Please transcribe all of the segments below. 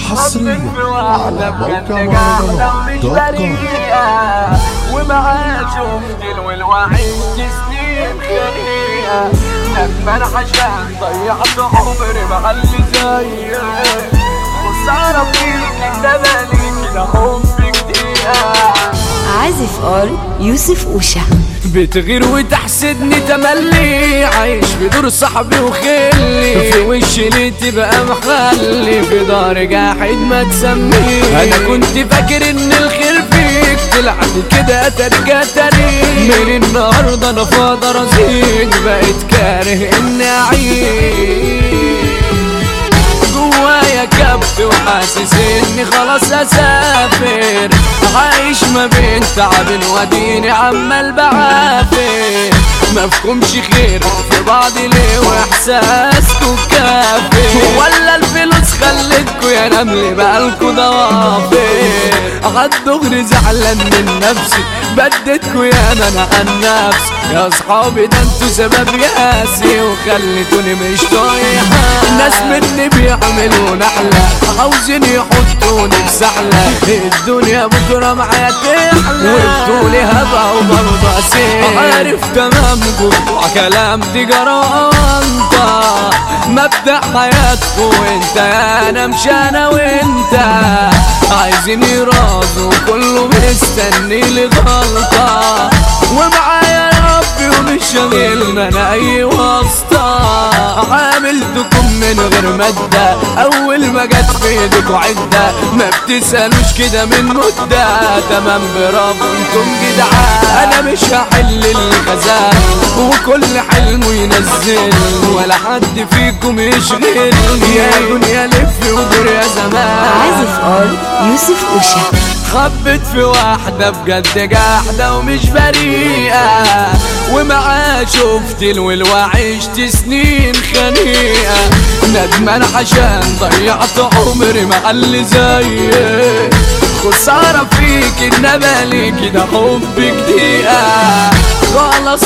حصريا على موقع مهرجانات.com. ومعاه شفت والوعيد سنين خيرية ندمان عشان ضيعت عمري مع اللي زيك خسارة فيك ندماني كده حبك دقيقة. عازف آل يوسف أوشا. بتغير وتحسدني تملي عايش بدور صاحبي وخلي في وشي ليه تبقى محلي في دار جاحد ما تسميه. انا كنت فاكر ان الخير فيك طلعت كده ترجع تاريخ من النهارده انا فاضي رزيق بقيت كاره اني اعيش جوايا كبت وحاسس اني خلاص اسافر عايش ما بين تعب واديني عمال بعافر مفهومش خير في بعضي ليه واحساسكوا كافر ولا الفلوس خلتكوا يا نمل بقالكوا ضوافر عالدغري زعلان من نفسي بدتكوا يا انا عن نفسي يا اصحابي ده انتوا سبب ياسي وخليتوني مش طايحة الناس مني بيعملوا نحلة عاوزين يحطوني في سحلة الدنيا بكرة معايا تحلى وبطولي هبقى وبرضه اسير عارف تمام جوع كلام تجارة انت مبدأ حياتكوا انت انا مش انا وانت عايزين يرازوا كله مستني لي غلطة ومعايا ربي ومش شاغلنا انا اي واسطة عاملتكم من غير مادة اول ما جت في ايدكوا عدة ما بتسألوش كده من مدة تمام برافو انتم جدعان انا مش هحل اللي خزان وكل حلمه ينزل ولا حد فيكم يشغلني يا دنيا لف ودور يا زمان. عازف آل يوسف أوشا. خبت في واحدة بجد جاحدة ومش بريئة ومعاه شفت وعشت سنين خنيقة ندمان عشان ضيعت عمري مع اللي زيك خسارة فيك انما ليه كده حبك دقيقة خلاص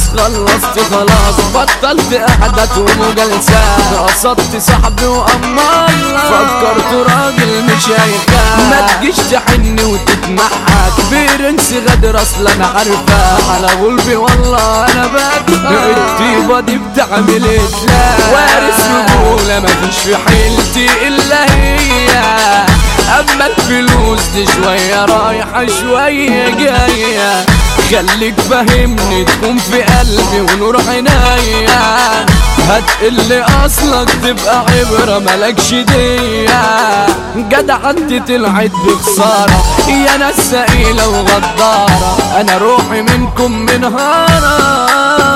خلصت بطلت قعدة ومجالسات قصدت صاحبي وأمال فكرت راجل مش هيخاف ما تجيش تحني وتتمحك برنس غدر اصلا انا عارفة على قلبي والله انا بدفع الطيبة دي بتعمل اتلاف وارث رجولة مفيش في حيلتي الا هي اما الفلوس دي شوية رايحة شوية جاية خليك فاهمني تكون في قلبي ونور عينيا هتقل اصلك تبقى عبرة ملكش دية جدع انت طلعت بخسارة يا ناس سئيلة وغدارة انا روحي منكم منهارة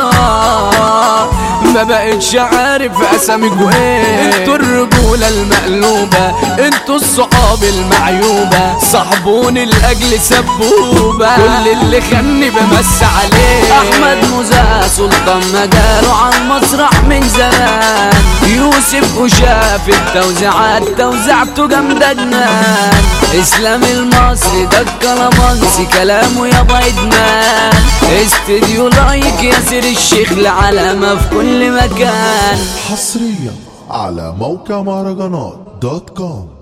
ما بقتش عارف اساميكوا ايه انتوا الرجولة المقلوبة انتوا الصحاب المعيوبة صاحبوني لاجل سبوبة كل اللي خاني بمس عليه احمد موزة سلطان مجاله على المسرح من زمان يوسف وشاف التوزيعات توزعته جامدة جنان اسلام المصري ده الكلامانسي كلامه يابا ادمان استديو لايك ياسر الشيخ العلامة في كل مكان حصريا على موقع مهرجانات.com.